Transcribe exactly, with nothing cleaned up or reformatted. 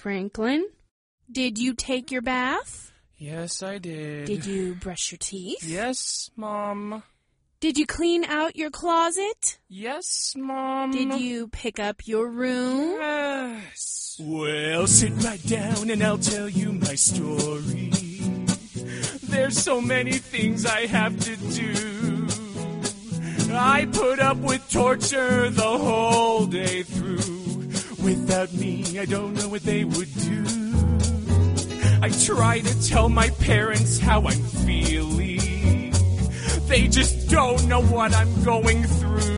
Franklin. Did you take your bath? Yes, I did. Did you brush your teeth? Yes, Mom. Did you clean out your closet? Yes, Mom. Did you pick up your room? Yes. Well, sit right down and I'll tell you my story. There's so many things I have to do. I put up with torture the whole day through. Without me, I don't know what they would do. I try to tell my parents how I'm feeling. They just don't know what I'm going through.